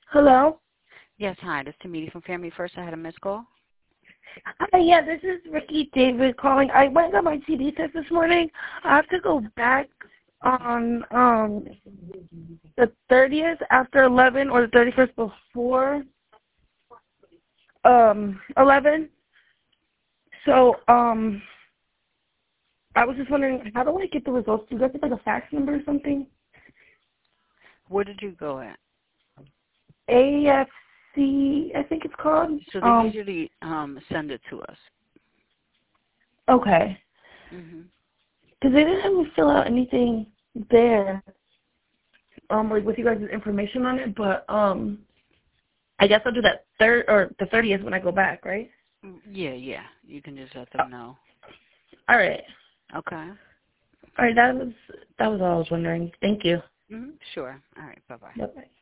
Hello? Yes, hi. This is Tamiti from Family First. I had a missed call. Hi, yeah, this is Ricky David calling. I went and got my TB test this morning. I have to go back on the 30th after 11 or the 31st before 11. So, I was just wondering, how do I get the results? Do you guys have like a fax number or something? Where did you go at? AFC, I think it's called. So they usually send it to us. Okay. Mhm. Because they didn't have me fill out anything there, like with you guys' information on it, but I guess I'll do that the 30th when I go back, right? Yeah. You can just let them know. All right. Okay. All right, that was all I was wondering. Thank you. Mhm. Sure. All right. Bye-bye. Bye-bye.